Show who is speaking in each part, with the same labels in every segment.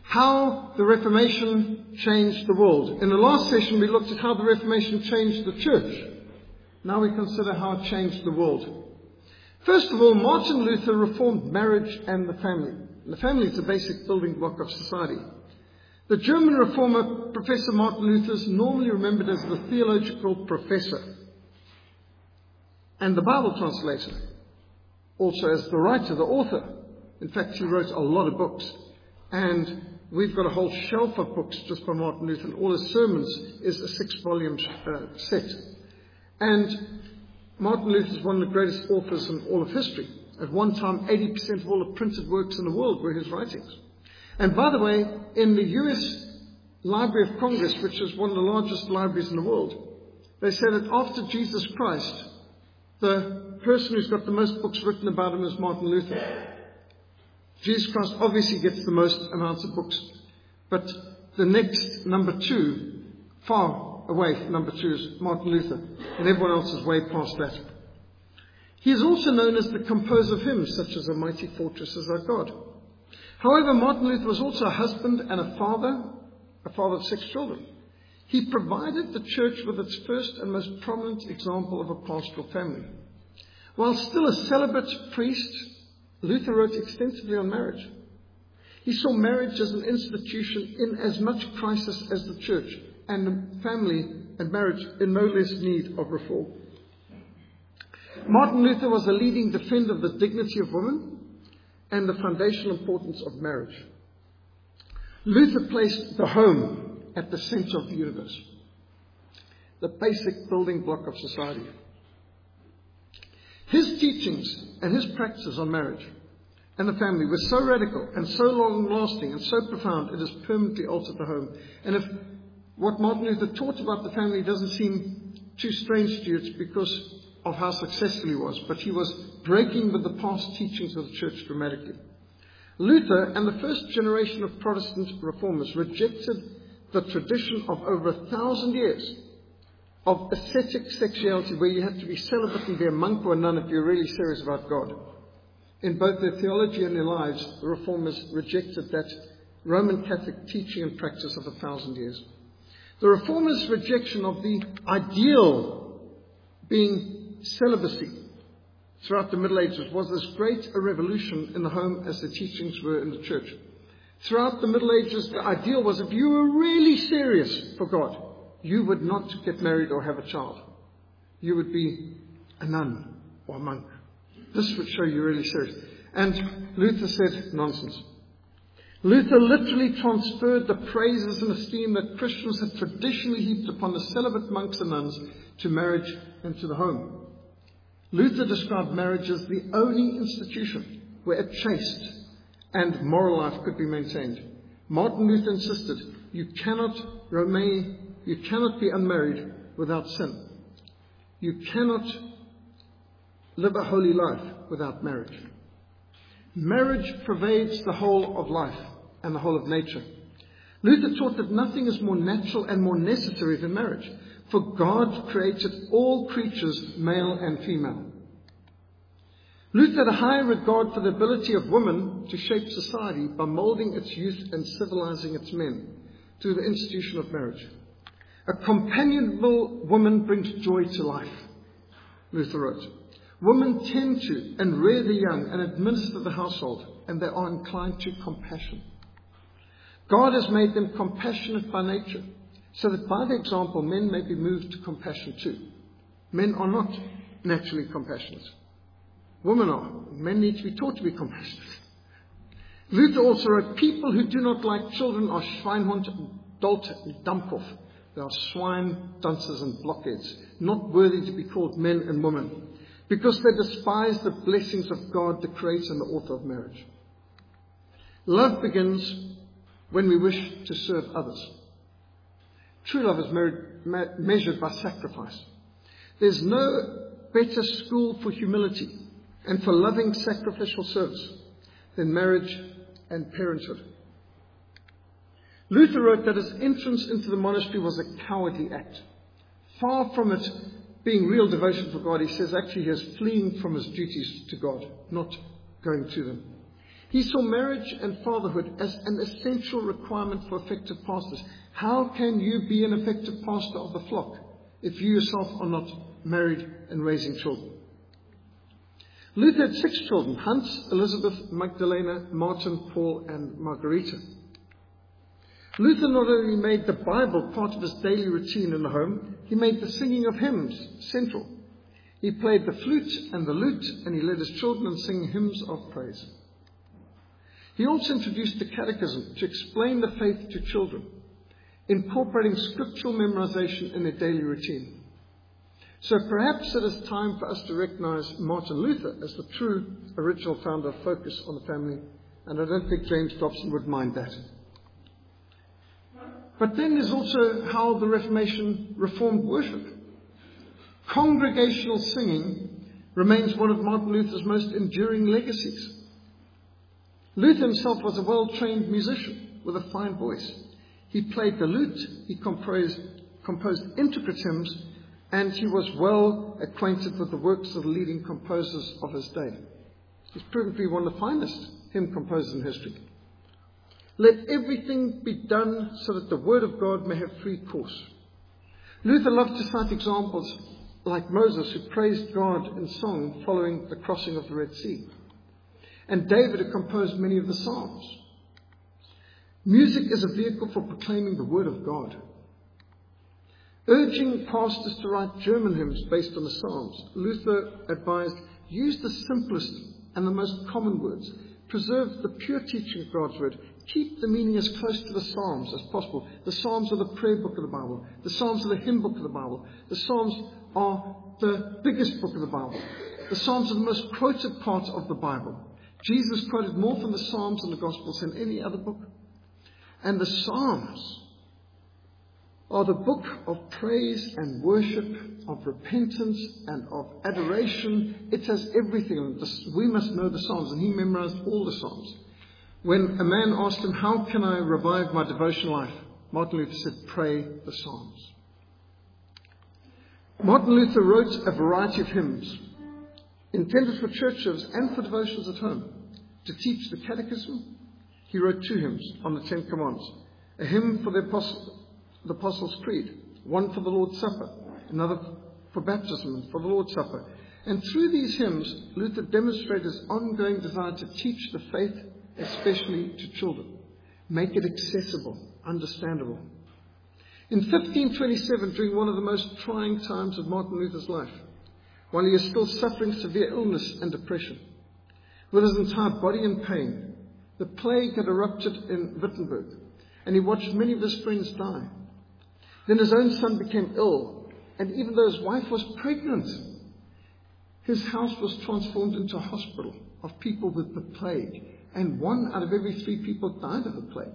Speaker 1: how the Reformation changed the world. In the last session, we looked at how the Reformation changed the church. Now we consider how it changed the world. First of all, Martin Luther reformed marriage and the family. The family is the basic building block of society. The German reformer, Professor Martin Luther, is normally remembered as the theological professor and the Bible translator, also as the writer, the author. In fact, he wrote a lot of books, and we've got a whole shelf of books just by Martin Luther, and all his sermons is a 6-volume set. And Martin Luther is one of the greatest authors in all of history. At one time, 80% of all the printed works in the world were his writings. And by the way, in the US Library of Congress, which is one of the largest libraries in the world, they say that after Jesus Christ, the person who's got the most books written about him is Martin Luther. Jesus Christ obviously gets the most amounts of books, but the next number 2, far away from number 2, is Martin Luther, and everyone else is way past that. He is also known as the composer of hymns, such as A Mighty Fortress Is Our God. However, Martin Luther was also a husband and a father of 6 children. He provided the church with its first and most prominent example of a pastoral family. While still a celibate priest, Luther wrote extensively on marriage. He saw marriage as an institution in as much crisis as the church, and the family and marriage in no less need of reform. Martin Luther was a leading defender of the dignity of women and the foundational importance of marriage. Luther placed the home at the center of the universe, the basic building block of society. His teachings and his practices on marriage and the family were so radical and so long-lasting and so profound, it has permanently altered the home. And if what Martin Luther taught about the family doesn't seem too strange to you, it's because of how successful he was. But he was breaking with the past teachings of the church dramatically. Luther and the first generation of Protestant reformers rejected the tradition of over 1,000 years of ascetic sexuality, where you had to be celibate and be a monk or a nun if you're really serious about God. In both their theology and their lives, the reformers rejected that Roman Catholic teaching and practice of 1,000 years. The reformers' rejection of the ideal being celibacy throughout the Middle Ages was as great a revolution in the home as the teachings were in the church. Throughout the Middle Ages, the ideal was if you were really serious for God, you would not get married or have a child. You would be a nun or a monk. This would show you're really serious. And Luther said, nonsense. Luther literally transferred the praises and esteem that Christians had traditionally heaped upon the celibate monks and nuns to marriage and to the home. Luther described marriage as the only institution where a chaste and moral life could be maintained. Martin Luther insisted, you cannot be unmarried without sin. You cannot live a holy life without marriage. Marriage pervades the whole of life and the whole of nature. Luther taught that nothing is more natural and more necessary than marriage, for God created all creatures, male and female. Luther had a high regard for the ability of women to shape society by molding its youth and civilizing its men through the institution of marriage. A companionable woman brings joy to life, Luther wrote. Women tend to and rear the young and administer the household, and they are inclined to compassion. God has made them compassionate by nature, so that by the example men may be moved to compassion too. Men are not naturally compassionate. Women are. Men need to be taught to be compassionate. Luther also wrote, people who do not like children are Schweinhund, Dolt, and Dummkopf. They are swine, dunces, and blockheads, not worthy to be called men and women, because they despise the blessings of God, the creator and the author of marriage. Love begins when we wish to serve others. True love is measured by sacrifice. There's no better school for humility and for loving sacrificial service than marriage and parenthood. Luther wrote that his entrance into the monastery was a cowardly act. Far from it being real devotion for God, he says actually he is fleeing from his duties to God, not going to them. He saw marriage and fatherhood as an essential requirement for effective pastors. How can you be an effective pastor of the flock if you yourself are not married and raising children? Luther had 6 children: Hans, Elizabeth, Magdalena, Martin, Paul, and Margarita. Luther not only made the Bible part of his daily routine in the home, he made the singing of hymns central. He played the flute and the lute, and he led his children in singing hymns of praise. He also introduced the catechism to explain the faith to children, incorporating scriptural memorization in their daily routine. So perhaps it is time for us to recognize Martin Luther as the true original founder of Focus on the Family, and I don't think James Dobson would mind that. But then there's also how the Reformation reformed worship. Congregational singing remains one of Martin Luther's most enduring legacies. Luther himself was a well-trained musician with a fine voice. He played the lute, he composed intricate hymns, and he was well acquainted with the works of the leading composers of his day. He's proven to be one of the finest hymn composers in history. Let everything be done so that the word of God may have free course. Luther loved to cite examples like Moses, who praised God in song following the crossing of the Red Sea, and David, who composed many of the Psalms. Music is a vehicle for proclaiming the word of God. Urging pastors to write German hymns based on the Psalms, Luther advised, use the simplest and the most common words. Preserve the pure teaching of God's word. Keep the meaning as close to the Psalms as possible. The Psalms are the prayer book of the Bible. The Psalms are the hymn book of the Bible. The Psalms are the biggest book of the Bible. The Psalms are the most quoted part of the Bible. Jesus quoted more from the Psalms and the Gospels than any other book. And the Psalms are the book of praise and worship, of repentance and of adoration. It has everything. We must know the Psalms, and he memorized all the Psalms. When a man asked him, how can I revive my devotional life? Martin Luther said, pray the Psalms. Martin Luther wrote a variety of hymns intended for church service and for devotions at home. To teach the catechism, he wrote 2 hymns on the 10 Commandments. A hymn for the Apostles' Creed, one for the Lord's Supper, another for baptism and for the Lord's Supper. And through these hymns, Luther demonstrated his ongoing desire to teach the faith, especially to children. Make it accessible, understandable. In 1527, during one of the most trying times of Martin Luther's life, while he is still suffering severe illness and depression, with his entire body in pain, the plague had erupted in Wittenberg, and he watched many of his friends die. Then his own son became ill, and even though his wife was pregnant, his house was transformed into a hospital of people with the plague, and 1 out of every 3 people died of the plague.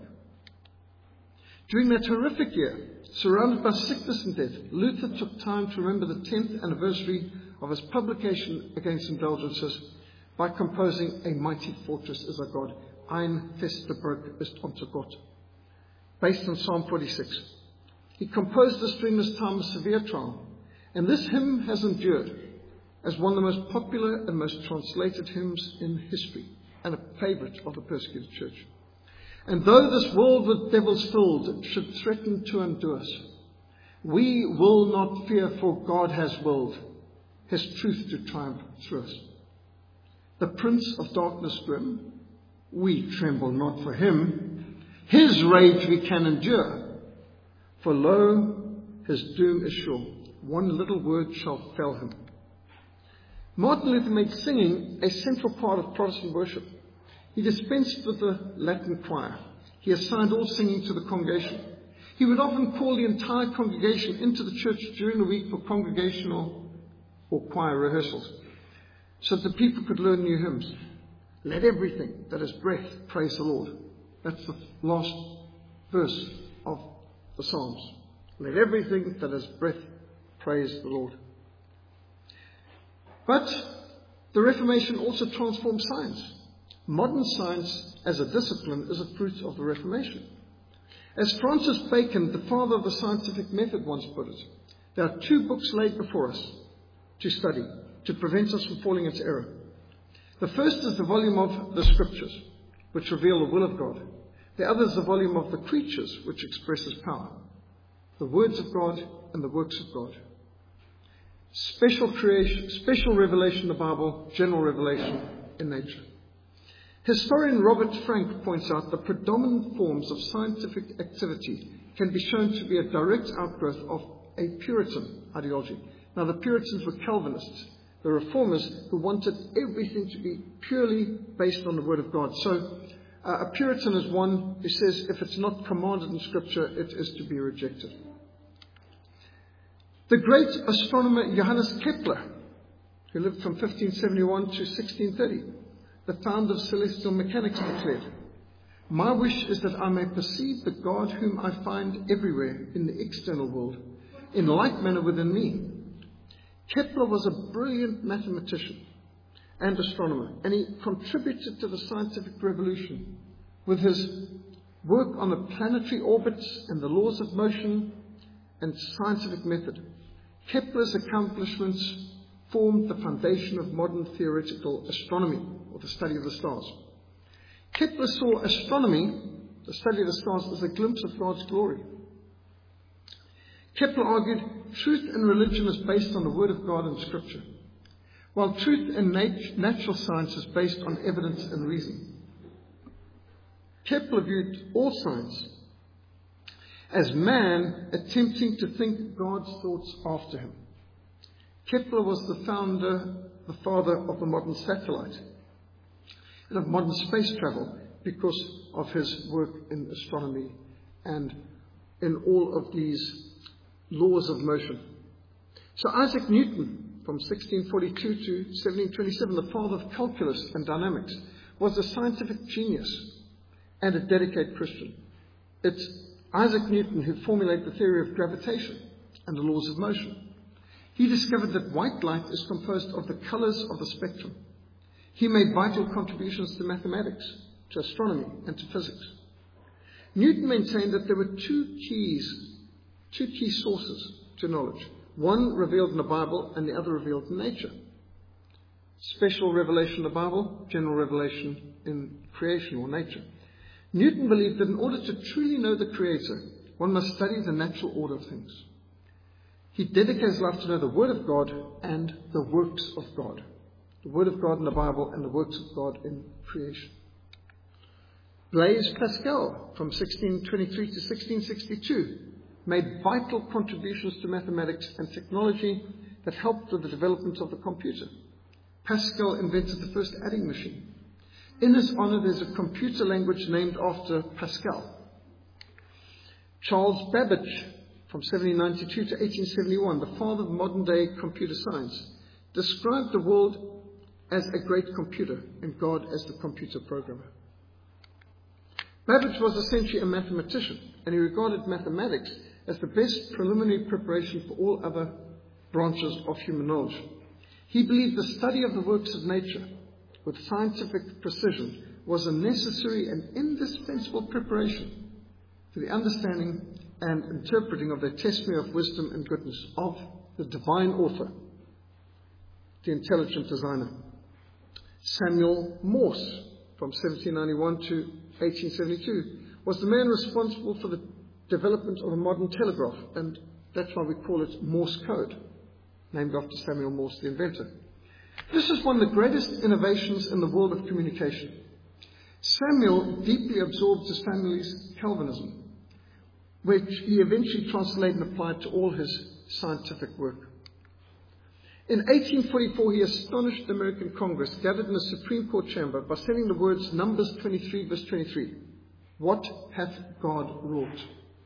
Speaker 1: During that horrific year, surrounded by sickness and death, Luther took time to remember the 10th anniversary of his publication against indulgences by composing A Mighty Fortress is Our God, Ein feste Burg ist unser Gott, based on Psalm 46. He composed this during this time of severe trial, and this hymn has endured as one of the most popular and most translated hymns in history, and a favorite of the persecuted church. And though this world with devils filled should threaten to undo us, we will not fear, for God has willed His truth to triumph through us. The prince of darkness grim, we tremble not for him. His rage we can endure, for lo, his doom is sure. One little word shall fell him. Martin Luther made singing a central part of Protestant worship. He dispensed with the Latin choir. He assigned all singing to the congregation. He would often call the entire congregation into the church during the week for congregational or choir rehearsals, so that the people could learn new hymns. Let everything that has breath praise the Lord. That's the last verse of the Psalms. Let everything that has breath praise the Lord. But the Reformation also transformed science. Modern science as a discipline is a fruit of the Reformation. As Francis Bacon, the father of the scientific method, once put it, there are 2 books laid before us to study, to prevent us from falling into error. The first is the volume of the Scriptures, which reveal the will of God. The other is the volume of the creatures, which expresses power. The words of God and the works of God. Special creation, special revelation in the Bible, general revelation in nature. Historian Robert Frank points out the predominant forms of scientific activity can be shown to be a direct outgrowth of a Puritan ideology. Now, the Puritans were Calvinists, the Reformers who wanted everything to be purely based on the Word of God. So, a Puritan is one who says if it's not commanded in Scripture, it is to be rejected. The great astronomer Johannes Kepler, who lived from 1571 to 1630, the founder of celestial mechanics, declared, "My wish is that I may perceive the God whom I find everywhere in the external world, in like manner within me." Kepler was a brilliant mathematician and astronomer, and he contributed to the scientific revolution with his work on the planetary orbits and the laws of motion and scientific method. Kepler's accomplishments formed the foundation of modern theoretical astronomy, or the study of the stars. Kepler saw astronomy, the study of the stars, as a glimpse of God's glory. Kepler argued truth in religion is based on the Word of God and Scripture, while truth in natural science is based on evidence and reason. Kepler viewed all science as man attempting to think God's thoughts after him. Kepler was the father of the modern satellite and of modern space travel because of his work in astronomy and in all of these laws of motion. So Isaac Newton, from 1642 to 1727, the father of calculus and dynamics, was a scientific genius and a dedicated Christian. It's Isaac Newton who formulated the theory of gravitation and the laws of motion. He discovered that white light is composed of the colors of the spectrum. He made vital contributions to mathematics, to astronomy, and to physics. Newton maintained that there were two key sources to knowledge. One revealed in the Bible and the other revealed in nature. Special revelation in the Bible, general revelation in creation or nature. Newton believed that in order to truly know the Creator, one must study the natural order of things. He dedicated his life to know the Word of God and the works of God. The Word of God in the Bible and the works of God in creation. Blaise Pascal, from 1623 to 1662, made vital contributions to mathematics and technology that helped with the development of the computer. Pascal invented the first adding machine. In his honor, there's a computer language named after Pascal. Charles Babbage, from 1792 to 1871, the father of modern-day computer science, described the world as a great computer and God as the computer programmer. Babbage was essentially a mathematician, and he regarded mathematics as the best preliminary preparation for all other branches of human knowledge. He believed the study of the works of nature with scientific precision was a necessary and indispensable preparation for the understanding and interpreting of the testimony of wisdom and goodness of the divine author, the intelligent designer. Samuel Morse, from 1791 to 1872, was the man responsible for the development of a modern telegraph, and that's why we call it Morse code, named after Samuel Morse, the inventor. This is one of the greatest innovations in the world of communication. Samuel deeply absorbed his family's Calvinism, which he eventually translated and applied to all his scientific work. In 1844, he astonished the American Congress, gathered in the Supreme Court chamber, by sending the words Numbers 23, verse 23, "What hath God wrought?"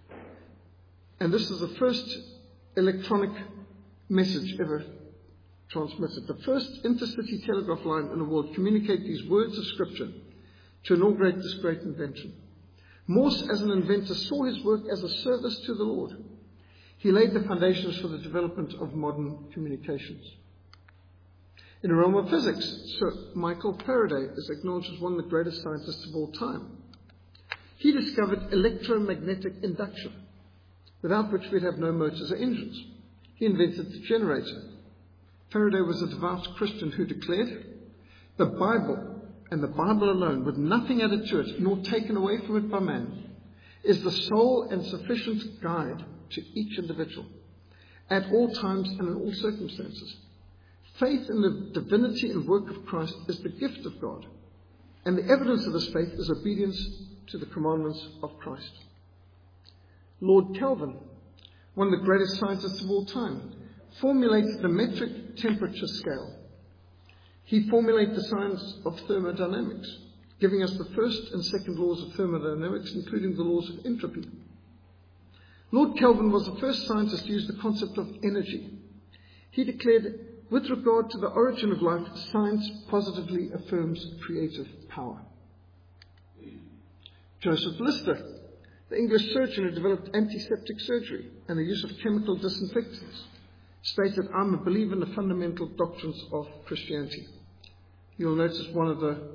Speaker 1: And this is the first electronic message ever transmitted. The first intercity telegraph line in the world communicated these words of Scripture to inaugurate this great invention. Morse, as an inventor, saw his work as a service to the Lord. He laid the foundations for the development of modern communications. In the realm of physics, Sir Michael Faraday is acknowledged as one of the greatest scientists of all time. He discovered electromagnetic induction, without which we'd have no motors or engines. He invented the generator. Faraday was a devout Christian who declared, "The Bible and the Bible alone, with nothing added to it, nor taken away from it by man, is the sole and sufficient guide to each individual, at all times and in all circumstances. Faith in the divinity and work of Christ is the gift of God, and the evidence of this faith is obedience to the commandments of Christ. Lord Kelvin, one of the greatest scientists of all time, formulated the metric temperature scale. He formulated the science of thermodynamics, giving us the first and second laws of thermodynamics, including the laws of entropy. Lord Kelvin was the first scientist to use the concept of energy. He declared, with regard to the origin of life, science positively affirms creative power. Joseph Lister, the English surgeon who developed antiseptic surgery and the use of chemical disinfectants, stated, "I'm a believer in the fundamental doctrines of Christianity." You'll notice one of the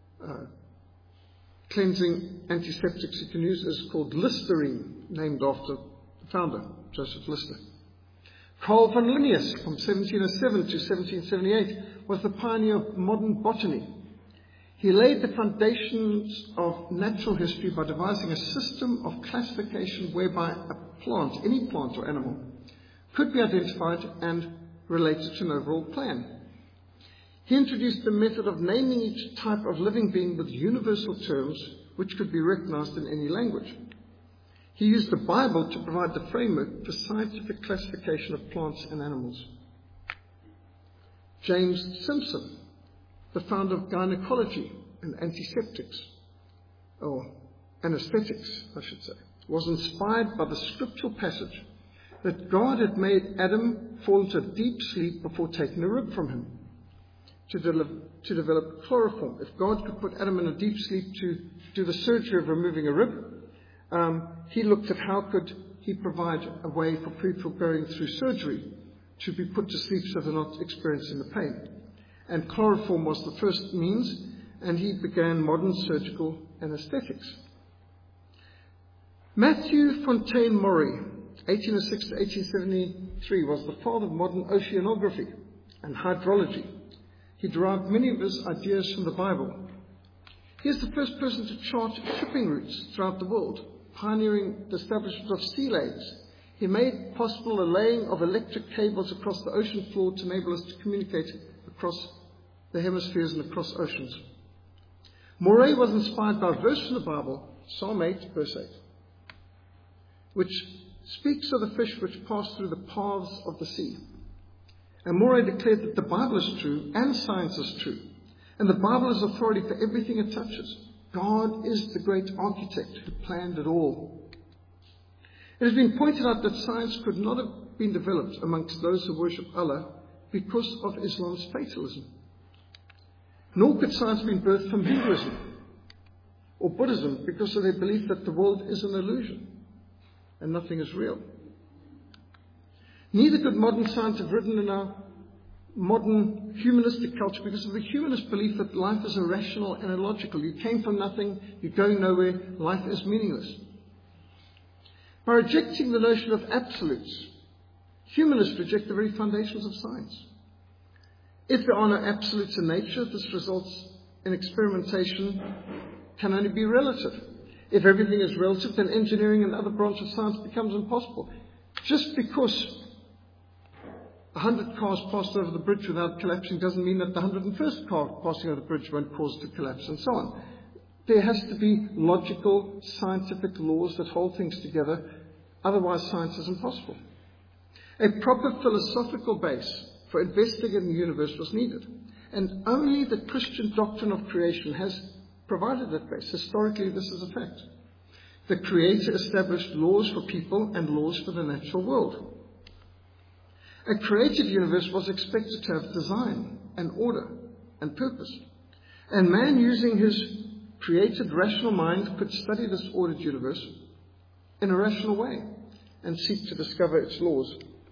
Speaker 1: cleansing antiseptics you can use is called Listerine, named after the founder, Joseph Lister. Carl von Linnaeus, from 1707 to 1778, was the pioneer of modern botany. He laid the foundations of natural history by devising a system of classification whereby a plant, any plant or animal, could be identified and related to an overall plan. He introduced the method of naming each type of living being with universal terms which could be recognized in any language. He used the Bible to provide the framework for scientific classification of plants and animals. James Simpson, the founder of gynecology and antiseptics, or anesthetics, I should say, was inspired by the scriptural passage that God had made Adam fall into a deep sleep before taking a rib from him to develop chloroform. If God could put Adam in a deep sleep to do the surgery of removing a rib, he looked at how could he provide a way for people going through surgery to be put to sleep so they're not experiencing the pain. And chloroform was the first means, and he began modern surgical anesthetics. Matthew Fontaine Maury, 1806 to 1873, was the father of modern oceanography and hydrology. He derived many of his ideas from the Bible. He is the first person to chart shipping routes throughout the world, pioneering the establishment of sea lanes. He made possible the laying of electric cables across the ocean floor to enable us to communicate across the hemispheres and across oceans. Maury was inspired by a verse from the Bible, Psalm 8, verse 8, which speaks of the fish which pass through the paths of the sea. And Maury declared that the Bible is true and science is true, and the Bible is authority for everything it touches. God is the great architect who planned it all. It has been pointed out that science could not have been developed amongst those who worship Allah because of Islam's fatalism. Nor could science have been birthed from Hinduism or Buddhism because of their belief that the world is an illusion and nothing is real. Neither could modern science have risen in our modern humanistic culture because of the humanist belief that life is irrational and illogical. You came from nothing, you're going nowhere, life is meaningless. By rejecting the notion of absolutes, humanists reject the very foundations of science. If there are no absolutes in nature, this results in experimentation can only be relative. If everything is relative, then engineering and other branches of science becomes impossible. Just because 100 cars passed over the bridge without collapsing doesn't mean that the 101st car passing over the bridge won't cause it to collapse, and so on. There has to be logical, scientific laws that hold things together. Otherwise, science is impossible. A proper philosophical base for investigating the universe was needed. And only the Christian doctrine of creation has provided that base. Historically, this is a fact. The Creator established laws for people and laws for the natural world. A created universe was expected to have design and order and purpose. And man, using his created rational mind, could study this ordered universe in a rational way and seek to discover its laws.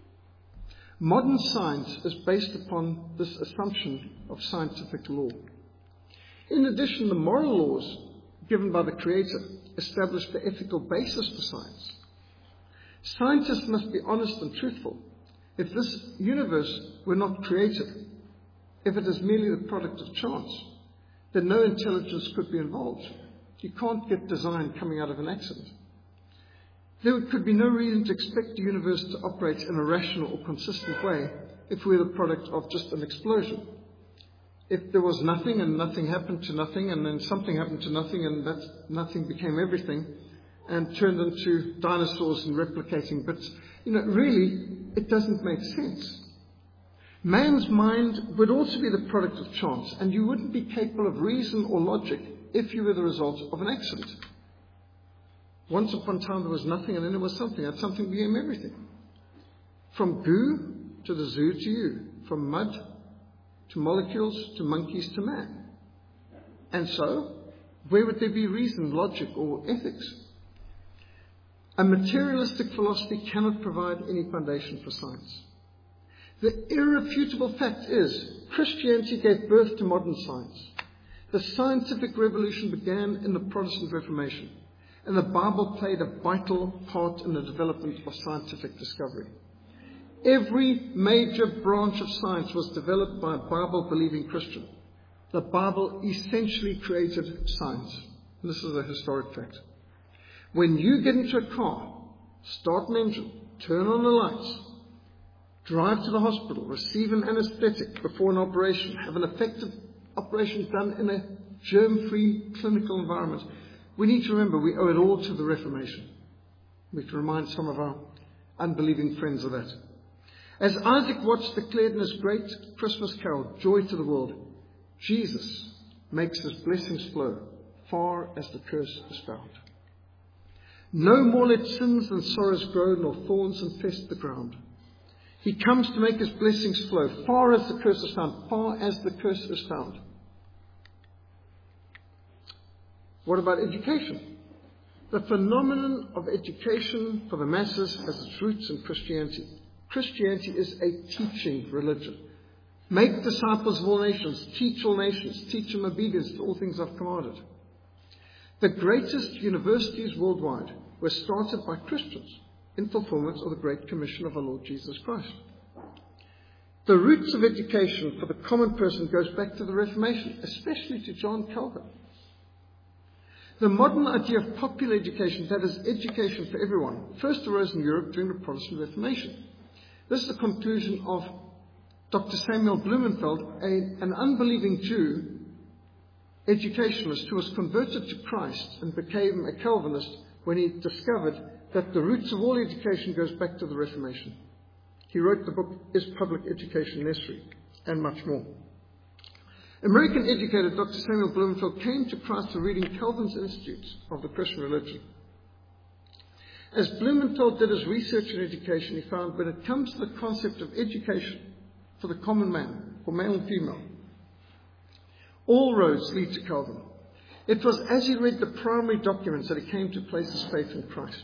Speaker 1: Modern science is based upon this assumption of scientific law. In addition, the moral laws given by the Creator establish the ethical basis for science. Scientists must be honest and truthful. If this universe were not created, if it is merely the product of chance, then no intelligence could be involved. You can't get design coming out of an accident. There could be no reason to expect the universe to operate in a rational or consistent way if we're the product of just an explosion. If there was nothing and nothing happened to nothing and then something happened to nothing and that nothing became everything and turned into dinosaurs and replicating bits, really it doesn't make sense. Man's mind would also be the product of chance, and you wouldn't be capable of reason or logic if you were the result of an accident. Once upon a time there was nothing and then there was something, and something became everything. From goo to the zoo to you, from mud to molecules to monkeys to man. And so, where would there be reason, logic, or ethics? A materialistic philosophy cannot provide any foundation for science. The irrefutable fact is, Christianity gave birth to modern science. The scientific revolution began in the Protestant Reformation, and the Bible played a vital part in the development of scientific discovery. Every major branch of science was developed by a Bible-believing Christian. The Bible essentially created science. And this is a historic fact. When you get into a car, start an engine, turn on the lights, drive to the hospital, receive an anesthetic before an operation, have an effective operation done in a germ-free clinical environment, we need to remember we owe it all to the Reformation. We can remind some of our unbelieving friends of that. As Isaac Watts declared in his great Christmas carol, Joy to the World, Jesus makes his blessings flow far as the curse is found. No more let sins and sorrows grow, nor thorns infest the ground. He comes to make his blessings flow far as the curse is found, far as the curse is found. What about education? The phenomenon of education for the masses has its roots in Christianity. Christianity is a teaching religion. Make disciples of all nations, teach all nations, teach them obedience to all things I've commanded. The greatest universities worldwide were started by Christians in fulfillment of the Great Commission of our Lord Jesus Christ. The roots of education for the common person goes back to the Reformation, especially to John Calvin. The modern idea of popular education, that is, education for everyone, first arose in Europe during the Protestant Reformation. This is the conclusion of Dr. Samuel Blumenfeld, an unbelieving Jew educationalist who was converted to Christ and became a Calvinist when he discovered that the roots of all education goes back to the Reformation. He wrote the book, Is Public Education Necessary? And much more. American educator Dr. Samuel Blumenfeld came to Christ through reading Calvin's Institutes of the Christian Religion. As Blumenfeld did his research in education, he found when it comes to the concept of education for the common man, for male and female, all roads lead to Calvin. It was as he read the primary documents that he came to place his faith in Christ.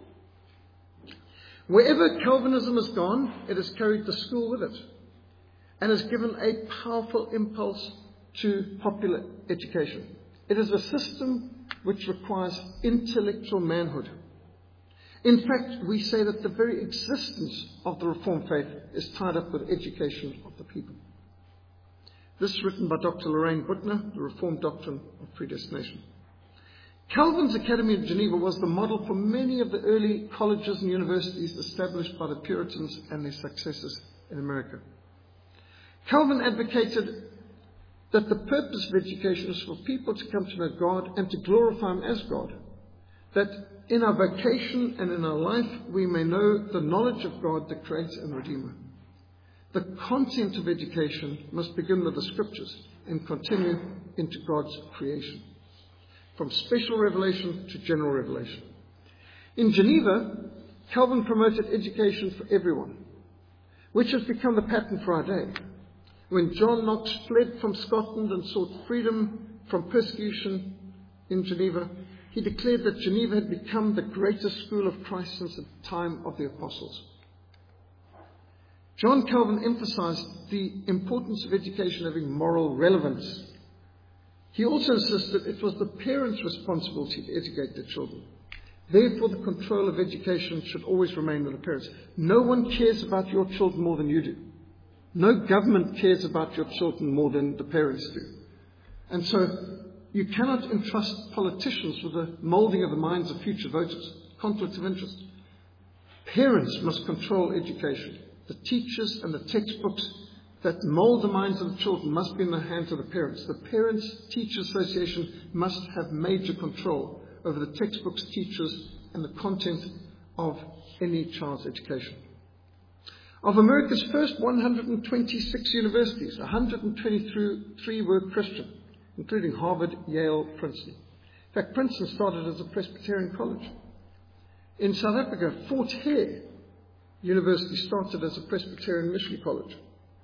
Speaker 1: Wherever Calvinism has gone, it has carried the school with it and has given a powerful impulse to popular education. It is a system which requires intellectual manhood. In fact, we say that the very existence of the Reformed faith is tied up with education of the people. This is written by Dr. Lorraine Buttner, The Reformed Doctrine of Predestination. Calvin's Academy of Geneva was the model for many of the early colleges and universities established by the Puritans and their successors in America. Calvin advocated that the purpose of education is for people to come to know God and to glorify Him as God. That in our vocation and in our life we may know the knowledge of God, the Creator and Redeemer. The content of education must begin with the Scriptures and continue into God's creation, from special revelation to general revelation. In Geneva, Calvin promoted education for everyone, which has become the pattern for our day. When John Knox fled from Scotland and sought freedom from persecution in Geneva, he declared that Geneva had become the greatest school of Christ since the time of the apostles. John Calvin emphasized the importance of education having moral relevance. He also insisted it was the parents' responsibility to educate their children. Therefore, the control of education should always remain with the parents. No one cares about your children more than you do. No government cares about your children more than the parents do. And so you cannot entrust politicians with the moulding of the minds of future voters. Conflict of interest. Parents must control education. The teachers and the textbooks that mould the minds of the children must be in the hands of the parents. The Parents-Teachers Association must have major control over the textbooks, teachers, and the content of any child's education. Of America's first 126 universities, 123 were Christian, including Harvard, Yale, Princeton. In fact, Princeton started as a Presbyterian college. In South Africa, Fort Hare University started as a Presbyterian missionary college.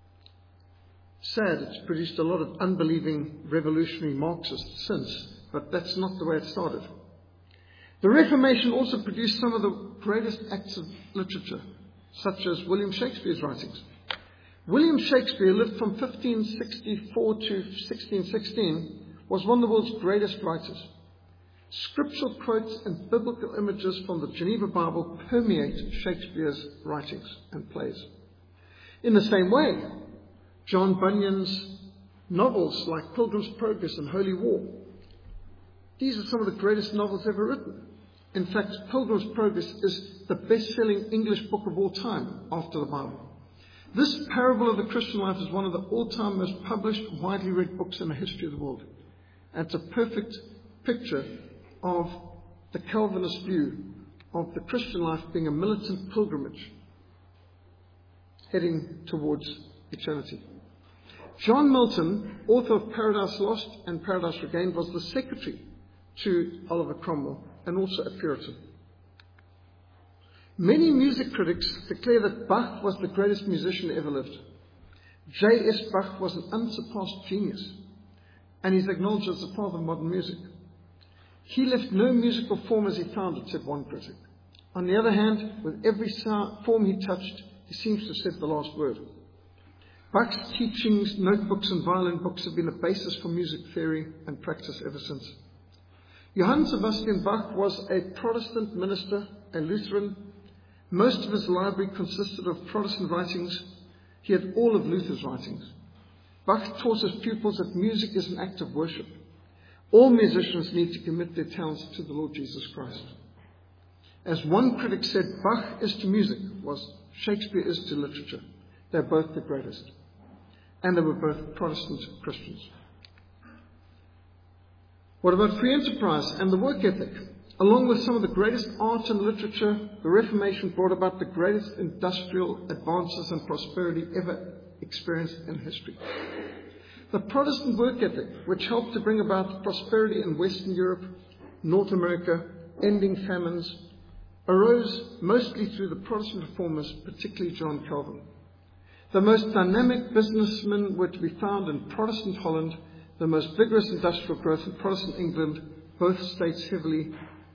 Speaker 1: Sad, it's produced a lot of unbelieving revolutionary Marxists since, but that's not the way it started. The Reformation also produced some of the greatest acts of literature, such as William Shakespeare's writings. William Shakespeare lived from 1564 to 1616, was one of the world's greatest writers. Scriptural quotes and biblical images from the Geneva Bible permeate Shakespeare's writings and plays. In the same way, John Bunyan's novels like Pilgrim's Progress and Holy War, these are some of the greatest novels ever written. In fact, Pilgrim's Progress is the best-selling English book of all time after the Bible. This parable of the Christian life is one of the all-time most published, widely read books in the history of the world. And it's a perfect picture of the Calvinist view of the Christian life being a militant pilgrimage heading towards eternity. John Milton, author of Paradise Lost and Paradise Regained, was the secretary to Oliver Cromwell and also a Puritan. Many music critics declare that Bach was the greatest musician ever lived. J.S. Bach was an unsurpassed genius, and he's acknowledged as the father of modern music. He left no musical form as he found it, said one critic. On the other hand, with every form he touched, he seems to have said the last word. Bach's teachings, notebooks and violin books have been the basis for music theory and practice ever since. Johann Sebastian Bach was a Protestant minister, a Lutheran. Most of his library consisted of Protestant writings. He had all of Luther's writings. Bach taught his pupils that music is an act of worship. All musicians need to commit their talents to the Lord Jesus Christ. As one critic said, Bach is to music, was Shakespeare is to literature. They're both the greatest. And they were both Protestant Christians. What about free enterprise and the work ethic? Along with some of the greatest art and literature, the Reformation brought about the greatest industrial advances and prosperity ever experienced in history. The Protestant work ethic, which helped to bring about prosperity in Western Europe, North America, ending famines, arose mostly through the Protestant reformers, particularly John Calvin. The most dynamic businessmen were to be found in Protestant Holland, the most vigorous industrial growth in Protestant England, both states heavily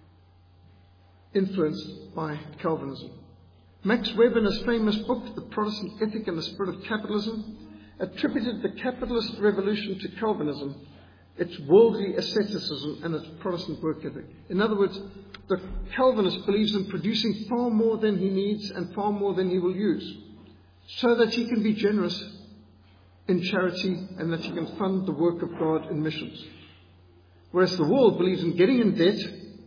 Speaker 1: influenced by Calvinism. Max Weber, in his famous book, The Protestant Ethic and the Spirit of Capitalism, attributed the capitalist revolution to Calvinism, its worldly asceticism and its Protestant work ethic. In other words, the Calvinist believes in producing far more than he needs and far more than he will use, so that he can be generous in charity and that he can fund the work of God in missions. Whereas the world believes in getting in debt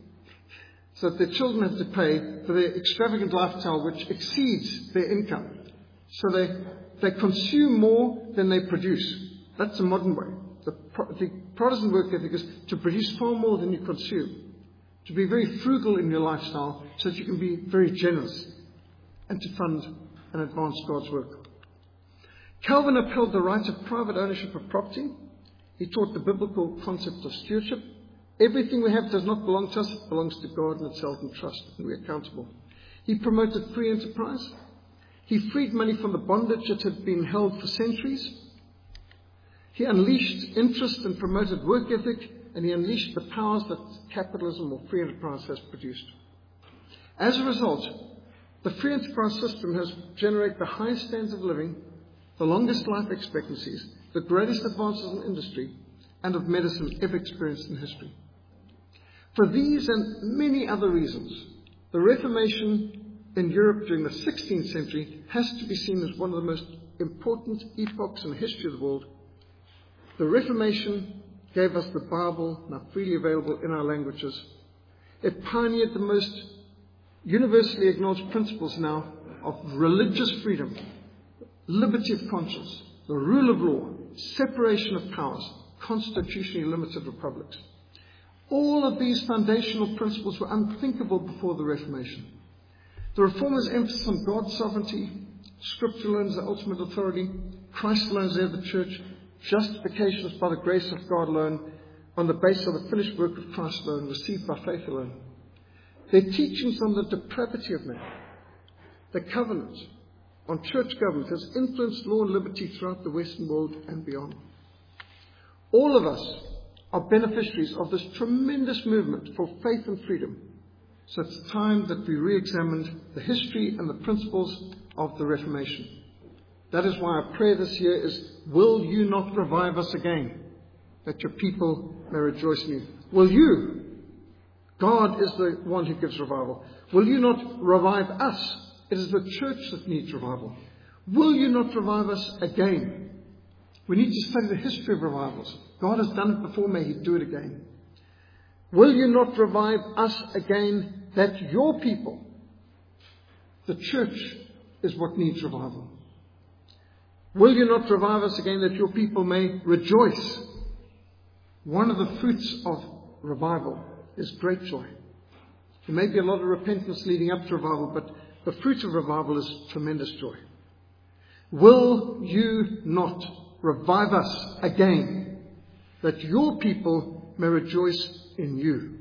Speaker 1: so that their children have to pay for their extravagant lifestyle which exceeds their income. So they consume more than they produce. That's the modern way. The Protestant work ethic is to produce far more than you consume. To be very frugal in your lifestyle so that you can be very generous and to fund and advance God's work. Calvin upheld the right of private ownership of property. He taught the biblical concept of stewardship. Everything we have does not belong to us. It belongs to God and it's held in trust and we're accountable. He promoted free enterprise. He freed money from the bondage that had been held for centuries. He unleashed interest and promoted work ethic, and he unleashed the powers that capitalism or free enterprise has produced. As a result, the free enterprise system has generated the highest standards of living, the longest life expectancies, the greatest advances in industry and of medicine ever experienced in history. For these and many other reasons, the Reformation in Europe during the 16th century has to be seen as one of the most important epochs in the history of the world. The Reformation gave us the Bible, now freely available in our languages. It pioneered the most universally acknowledged principles now of religious freedom, liberty of conscience, the rule of law, separation of powers, constitutionally limited republics. All of these foundational principles were unthinkable before the Reformation. The Reformers' emphasis on God's sovereignty, Scripture alone as the ultimate authority, Christ alone as the head of the church, justification is by the grace of God alone, on the basis of the finished work of Christ alone, received by faith alone. Their teachings on the depravity of man, the covenant, on church government has influenced law and liberty throughout the Western world and beyond. All of us are beneficiaries of this tremendous movement for faith and freedom. So it's time that we re-examined the history and the principles of the Reformation. That is why our prayer this year is, will you not revive us again, that your people may rejoice in you? Will you? God is the one who gives revival. Will you not revive us? It is the church that needs revival. Will you not revive us again? We need to study the history of revivals. God has done it before, may He do it again. Will you not revive us again, that your people, the church, is what needs revival? Will you not revive us again, that your people may rejoice? One of the fruits of revival is great joy. There may be a lot of repentance leading up to revival, but the fruit of revival is tremendous joy. Will you not revive us again, that your people may rejoice in you?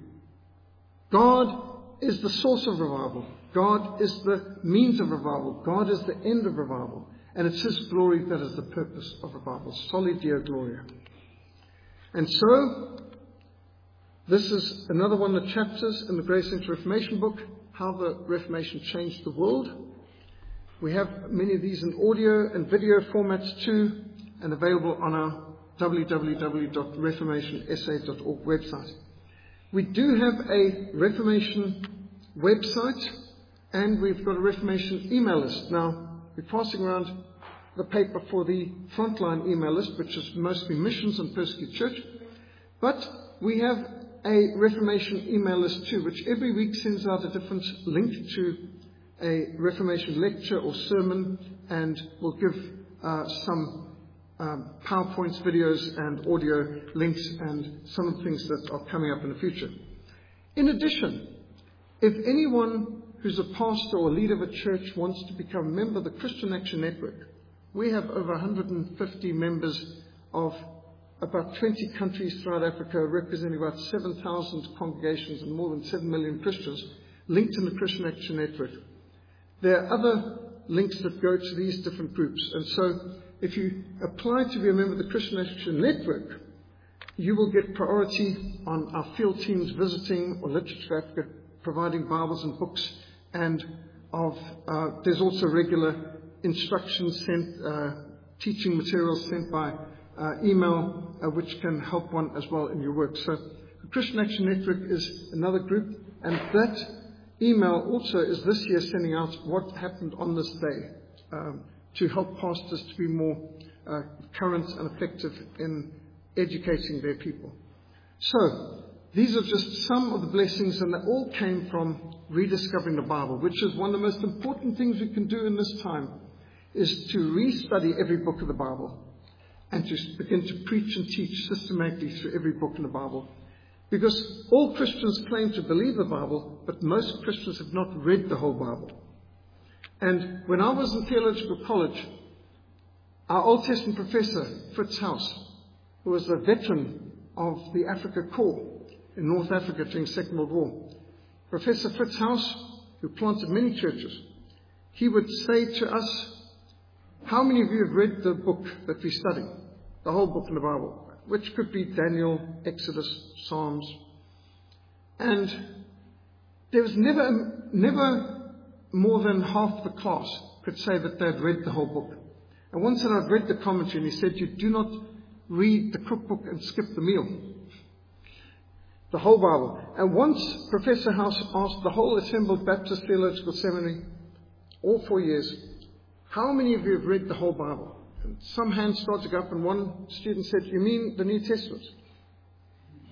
Speaker 1: God is the source of revival. God is the means of revival. God is the end of revival. And it's His glory that is the purpose of revival. Soli Deo Gloria. And so, this is another one of the chapters in the Grace Centre Reformation book, How the Reformation Changed the World. We have many of these in audio and video formats too, and available on our www.reformationsa.org website. We do have a Reformation website, and we've got a Reformation email list. Now, we're passing around the paper for the frontline email list, which is mostly missions and persecuted church. But we have a Reformation email list too, which every week sends out a different link to a Reformation lecture or sermon, and will give some PowerPoints, videos, and audio links, and some of the things that are coming up in the future. In addition, if anyone who's a pastor or leader of a church wants to become a member of the Christian Action Network, we have over 150 members of about 20 countries throughout Africa, representing about 7,000 congregations and more than 7 million Christians linked in the Christian Action Network. There are other links that go to these different groups. And so if you apply to be a member of the Christian Action Network, you will get priority on our field teams visiting or Literature Africa, providing Bibles and books, and there's also regular instructions sent, teaching materials sent by email, which can help one as well in your work. So the Christian Action Network is another group, and that email also is this year sending out what happened on this day to help pastors to be more current and effective in educating their people. So these are just some of the blessings, and they all came from rediscovering the Bible, which is one of the most important things we can do in this time, is to restudy every book of the Bible and to begin to preach and teach systematically through every book in the Bible. Because all Christians claim to believe the Bible, but most Christians have not read the whole Bible. And when I was in theological college, our Old Testament professor, Fritz Haus, who was a veteran of the Africa Corps in North Africa during the Second World War, Professor Fritz Haus, who planted many churches, he would say to us, how many of you have read the book that we study, the whole book in the Bible, which could be Daniel, Exodus, Psalms? And there was never more than half the class could say that they had read the whole book. And one said, I've read the commentary, and he said, you do not read the cookbook and skip the meal. The whole Bible. And once Professor Haus asked the whole assembled Baptist Theological Seminary, all 4 years, how many of you have read the whole Bible? And some hands started to go up, and one student said, you mean the New Testament?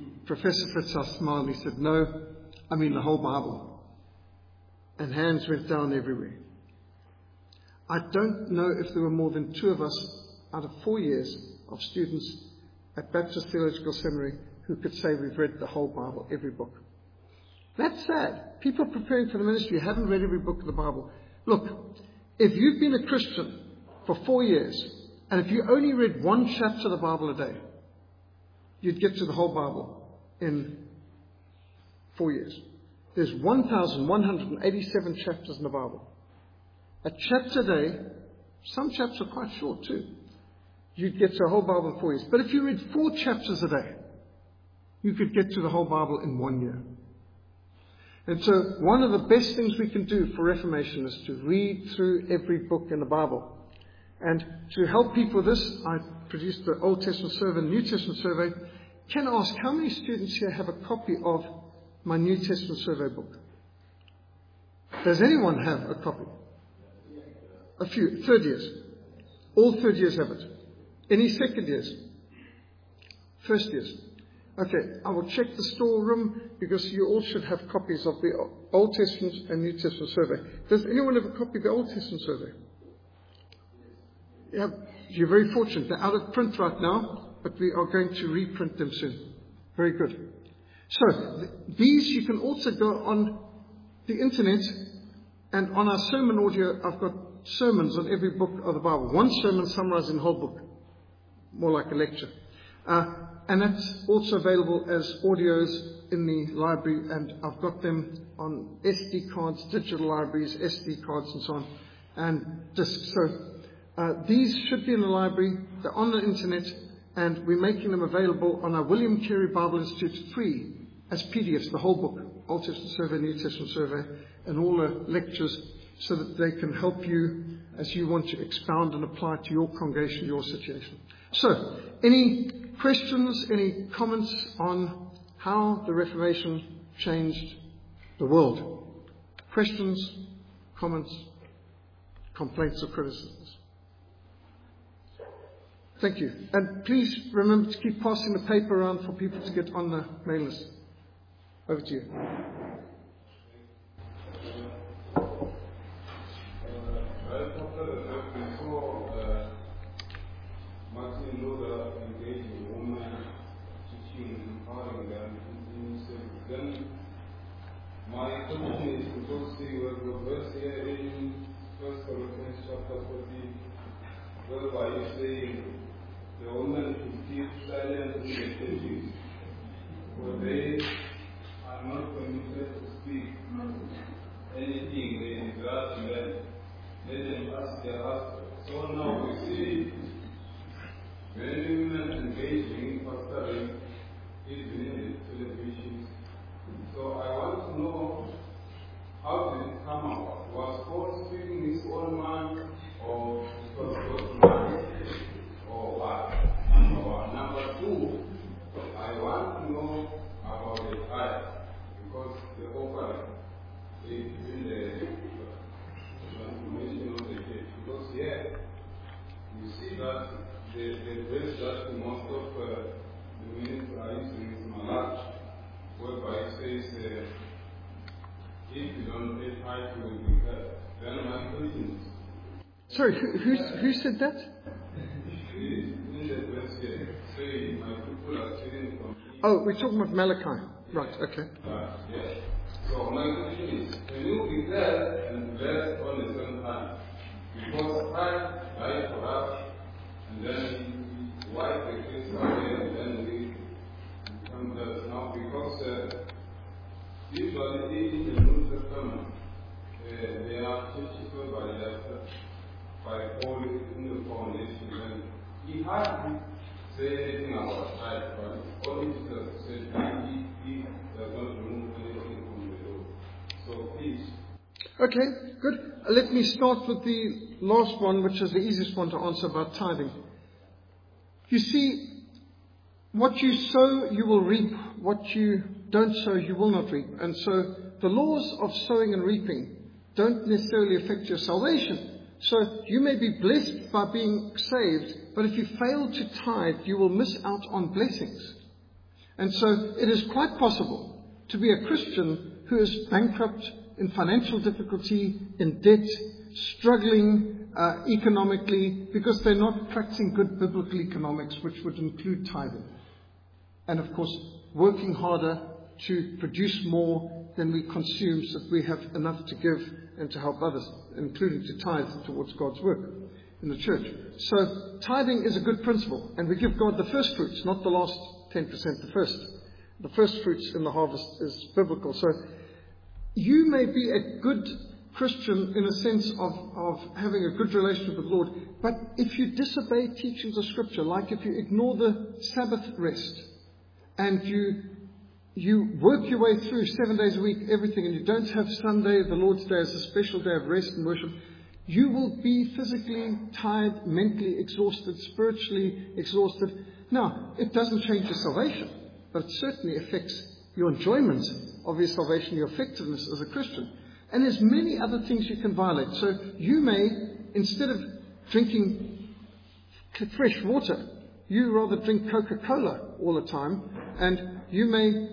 Speaker 1: Professor Fitzhouse smiled. He said, "No, I mean the whole Bible." And hands went down everywhere. I don't know if there were more than 2 of us out of 4 years of students at Baptist Theological Seminary who could say we've read the whole Bible, every book. That's sad. People preparing for the ministry haven't read every book of the Bible. Look, if you've been a Christian for 4 years, and if you only read 1 chapter of the Bible a day, you'd get to the whole Bible in 4 years. There's 1,187 chapters in the Bible. A chapter a day, some chapters are quite short too. You'd get to the whole Bible in 4 years. But if you read 4 chapters a day, you could get to the whole Bible in 1 year. And so one of the best things we can do for Reformation is to read through every book in the Bible. And to help people with this, I produced the Old Testament survey and New Testament survey. Can I ask, how many students here have a copy of my New Testament survey book? Does anyone have a copy? A few. Third years. All third years have it. Any second years? First years. Okay, I will check the storeroom because you all should have copies of the Old Testament and New Testament survey. Does anyone have a copy of the Old Testament survey? Yeah, you're very fortunate. They're out of print right now, but we are going to reprint them soon. Very good. So, these you can also go on the internet, and on our sermon audio, I've got sermons on every book of the Bible. 1 sermon summarizing the whole book. More like a lecture. And that's also available as audios in the library, and I've got them on SD cards, digital libraries, SD cards and so on, and discs. So these should be in the library, they're on the internet, and we're making them available on our William Carey Bible Institute free as PDFs, the whole book, Old Testament Survey, New Testament Survey, and all the lectures, so that they can help you as you want to expound and apply to your congregation, your situation. So, any questions, any comments on how the Reformation changed the world? Questions, comments, complaints or criticisms? Thank you. And please remember to keep passing the paper around for people to get on the mail list. Over to you.
Speaker 2: Martin Luther engaging women, teaching, empowering them, then my question is to go see what the verse here in 1 Corinthians chapter 14, whereby you say the woman should keep silent in the churches, for they are not permitted to speak anything they desire to learn. Let them ask their husband. So now we see many women engaging in pastoring, even in the televisions. So I want to know, how did it come about? Was Paul speaking his own mind, or because God's mind, or what? Number 2, I want to know about the tithe, because the offering is in the transformation of the church. Because here, you see that the verse that most of the ministers are using is Malachi, whereby it says, if you don't pay tithe, you will be hurt. Then my question is,
Speaker 1: sorry, who said that?
Speaker 2: In the verse here, saying, my people are stealing from me.
Speaker 1: Oh, we're talking about Malachi. Right, okay.
Speaker 2: Yes. So my question is, can you be there and blessed all the same time? Because Christ died for us, and then we wipe the case away, and then we become blessed now. Because usually in the New Testament, there are churches whereby they are by Paul in the foundation, and he hardly say anything about tithe, but all Jesus said he does not remove anything from the law. So please.
Speaker 1: Okay, good. Let me start with the last one, which is the easiest one to answer about tithing. You see, what you sow, you will reap. What you don't sow, you will not reap. And so the laws of sowing and reaping don't necessarily affect your salvation. So you may be blessed by being saved, but if you fail to tithe, you will miss out on blessings. And so it is quite possible to be a Christian who is bankrupt, in financial difficulty, in debt, struggling economically, because they're not practicing good biblical economics, which would include tithing. And of course, working harder to produce more than we consume so that we have enough to give and to help others, including to tithe towards God's work in the church. So tithing is a good principle, and we give God the first fruits, not the last 10%, the first. The first fruits in the harvest is biblical. So you may be a good Christian in a sense of having a good relationship with the Lord, but if you disobey teachings of Scripture, like if you ignore the Sabbath rest, and you work your way through 7 days a week, everything, and you don't have Sunday, the Lord's Day, as a special day of rest and worship, you will be physically tired, mentally exhausted, spiritually exhausted. Now, it doesn't change your salvation, but it certainly affects your enjoyment of your salvation, your effectiveness as a Christian. And there's many other things you can violate. So you may, instead of drinking fresh water, you rather drink Coca-Cola all the time, and you may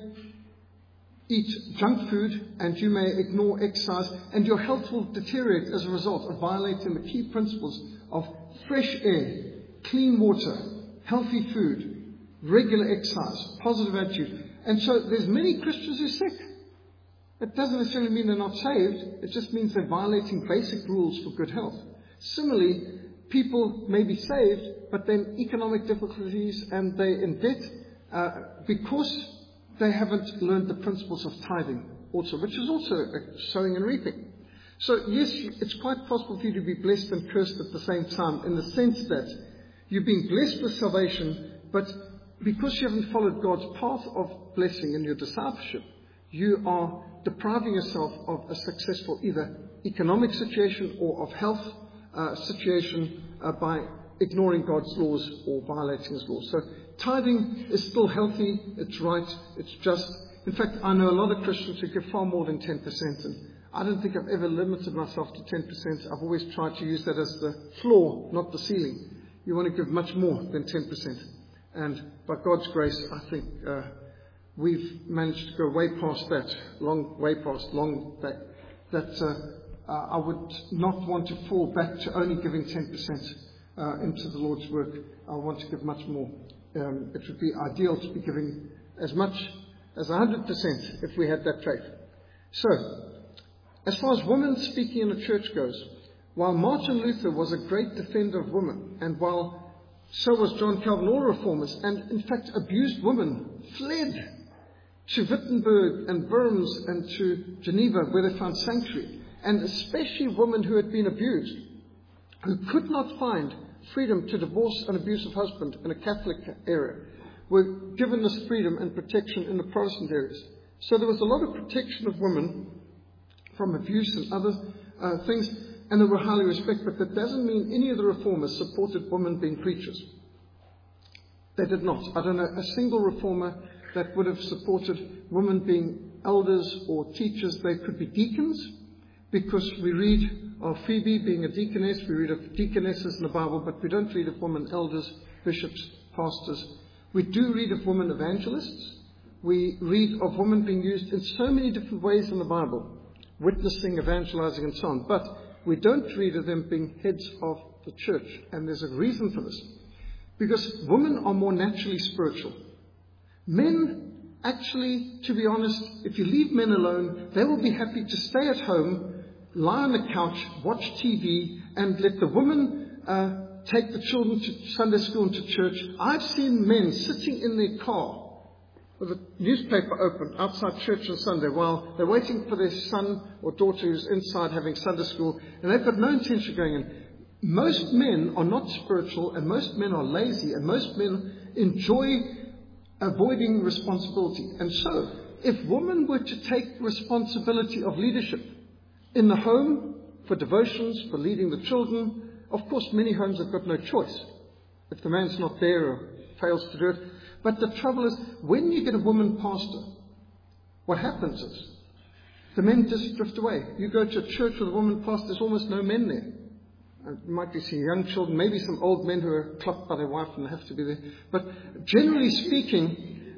Speaker 1: eat junk food, and you may ignore exercise, and your health will deteriorate as a result of violating the key principles of fresh air, clean water, healthy food, regular exercise, positive attitude. And so there's many Christians who are sick. It doesn't necessarily mean they're not saved. It just means they're violating basic rules for good health. Similarly, people may be saved, but then economic difficulties and they're in debt because they haven't learned the principles of tithing also, which is also sowing and reaping. So yes, it's quite possible for you to be blessed and cursed at the same time, in the sense that you're being blessed with salvation, but because you haven't followed God's path of blessing in your discipleship, you are depriving yourself of a successful either economic situation or of health situation by ignoring God's laws or violating His laws. So tithing is still healthy, it's right, it's just. In fact, I know a lot of Christians who give far more than 10%, and I don't think I've ever limited myself to 10%. I've always tried to use that as the floor, not the ceiling. You want to give much more than 10%. And by God's grace, I think we've managed to go way past that, long back, that I would not want to fall back to only giving 10% into the Lord's work. I want to give much more. It would be ideal to be giving as much as 100% if we had that faith. So, as far as women speaking in the church goes, while Martin Luther was a great defender of women, and while so was John Calvin, all reformers, and in fact abused women, fled to Wittenberg and Worms and to Geneva where they found sanctuary, and especially women who had been abused, who could not find freedom to divorce an abusive husband in a Catholic area, were given this freedom and protection in the Protestant areas. So there was a lot of protection of women from abuse and other things, and they were highly respected, but that doesn't mean any of the reformers supported women being preachers. They did not. I don't know a single reformer that would have supported women being elders or teachers. They could be deacons, because we read of Phoebe being a deaconess, we read of deaconesses in the Bible, but we don't read of women elders, bishops, pastors. We do read of women evangelists. We read of women being used in so many different ways in the Bible, witnessing, evangelizing, and so on. But we don't read of them being heads of the church, and there's a reason for this. Because women are more naturally spiritual. Men, actually, to be honest, if you leave men alone, they will be happy to stay at home, lie on the couch, watch TV, and let the women take the children to Sunday school and to church. I've seen men sitting in their car with a newspaper open outside church on Sunday while they're waiting for their son or daughter who's inside having Sunday school, and they've got no intention of going in. Most men are not spiritual, and most men are lazy, and most men enjoy avoiding responsibility. And so, if women were to take responsibility of leadership in the home, for devotions, for leading the children, of course many homes have got no choice if the man's not there or fails to do it. But the trouble is, when you get a woman pastor, what happens is the men just drift away. You go to a church with a woman pastor, there's almost no men there. You might be seeing young children, maybe some old men who are clocked by their wife and have to be there. But generally speaking,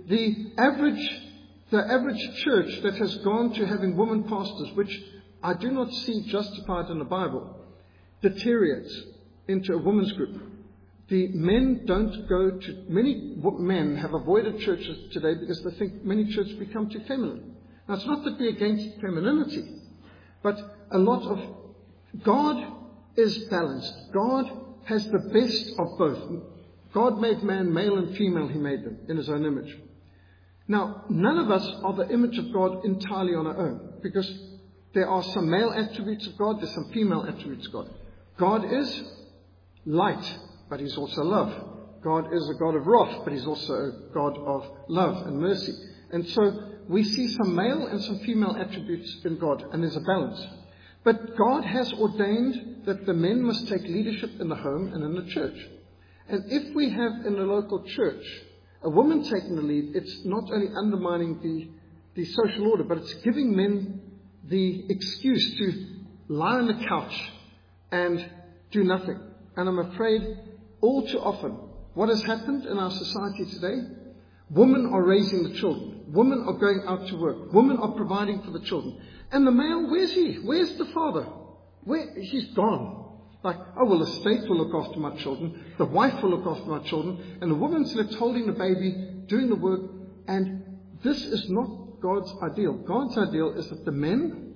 Speaker 1: The average church that has gone to having women pastors, which I do not see justified in the Bible, deteriorates into a women's group. The men don't go to, many men have avoided churches today because they think many churches become too feminine. Now, it's not that we're against femininity, but a lot of, God is balanced. God has the best of both. God made man male and female, He made them in His own image. Now, none of us are the image of God entirely on our own, because there are some male attributes of God, there's some female attributes of God. God is light, but He's also love. God is a God of wrath, but He's also a God of love and mercy. And so we see some male and some female attributes in God, and there's a balance. But God has ordained that the men must take leadership in the home and in the church. And if we have in the local church a woman taking the lead, it's not only undermining the social order, but it's giving men the excuse to lie on the couch and do nothing. And I'm afraid all too often what has happened in our society today, women are raising the children. Women are going out to work. Women are providing for the children. And the male, where's he? Where's the father? He's gone. Like, oh, well, the state will look after my children. The wife will look after my children. And the woman's left holding the baby, doing the work. And this is not God's ideal. God's ideal is that the men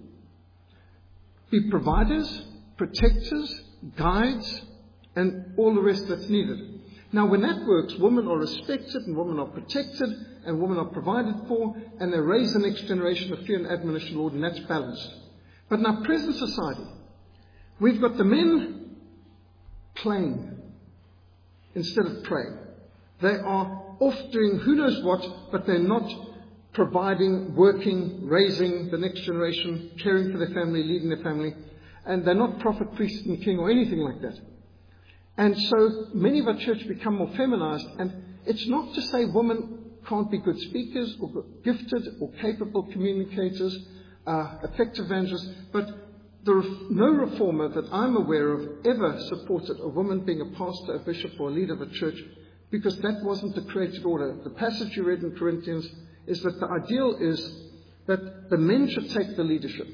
Speaker 1: be providers, protectors, guides, and all the rest that's needed. Now, when that works, women are respected and women are protected and women are provided for, and they raise the next generation of fear and admonition, Lord, and that's balanced. But in our present society, we've got the men playing instead of praying. They are off doing who knows what, but they're not providing, working, raising the next generation, caring for their family, leading their family. And they're not prophet, priest, and king or anything like that. And so many of our churches become more feminized. And it's not to say women can't be good speakers or gifted or capable communicators, effective evangelists, but no reformer that I'm aware of ever supported a woman being a pastor, a bishop, or a leader of a church, because that wasn't the created order. The passage you read in Corinthians is that the ideal is that the men should take the leadership,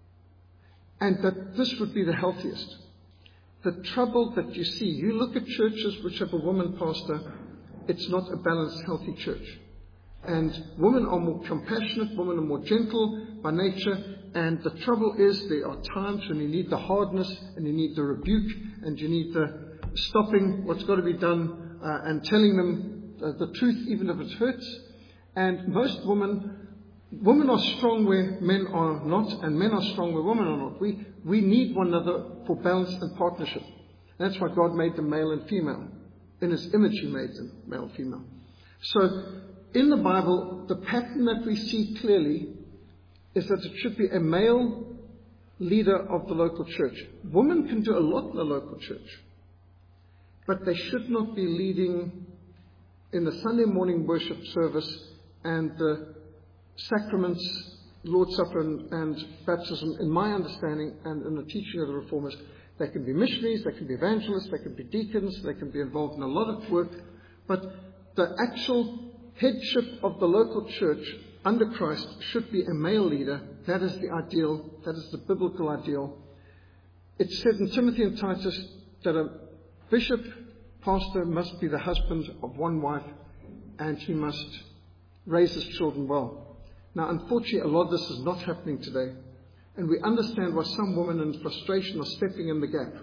Speaker 1: and that this would be the healthiest. The trouble that you see, you look at churches which have a woman pastor, it's not a balanced, healthy church. And women are more compassionate, women are more gentle by nature, and the trouble is there are times when you need the hardness, and you need the rebuke, and you need the stopping what's got to be done, and telling them the truth even if it hurts. And most women are strong where men are not, and men are strong where women are not. We need one another for balance and partnership. And that's why God made them male and female. In His image He made them male and female. So in the Bible, the pattern that we see clearly is that it should be a male leader of the local church. Women can do a lot in the local church, but they should not be leading in the Sunday morning worship service and the sacraments, Lord's Supper and baptism, in my understanding and in the teaching of the Reformers. They can be missionaries, they can be evangelists, they can be deacons, they can be involved in a lot of work, but the actual headship of the local church under Christ should be a male leader. That is the ideal, that is the biblical ideal. It's said in Timothy and Titus that a bishop, pastor must be the husband of one wife, and he must raise his children well. Now, unfortunately, a lot of this is not happening today. And we understand why some women in frustration are stepping in the gap.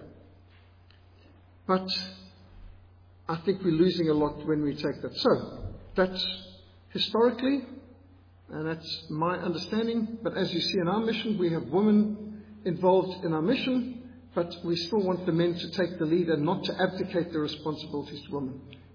Speaker 1: But I think we're losing a lot when we take that. So, that's historically, and that's my understanding. But as you see in our mission, we have women involved in our mission, but we still want the men to take the lead and not to abdicate their responsibilities to women.